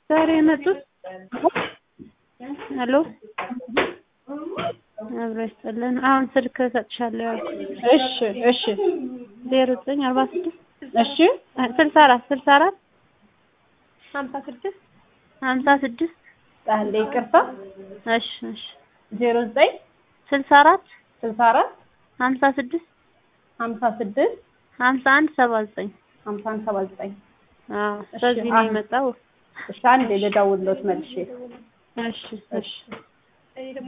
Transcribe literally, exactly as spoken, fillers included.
ዛሬ የመጡት ሄሎ አብረስተልን አሁን ስልክ ሰጥሻለሁ ያልኩት እሺ እሺ ዜሮ ዘጠኝ አርባ ስድስት እሺ ስልሳ አራት ስልሳ አራት ሀምሳ ስድስት ሀምሳ ስድስት ጣለ ይቅርታ እሺ እሺ ዜሮ ዘጠኝ ስልሳ አራት ስልሳ አራት ሀምሳ ስድስት ሀምሳ ስድስት ሀምሳ አንድ ሰባ ዘጠኝ ሀምሳ አንድ ሰባ ዘጠኝ አዎ ስለዚህ ነው የመጣው እሺ አንዴ ልደውልልዎት መልሼ እሺ እሺ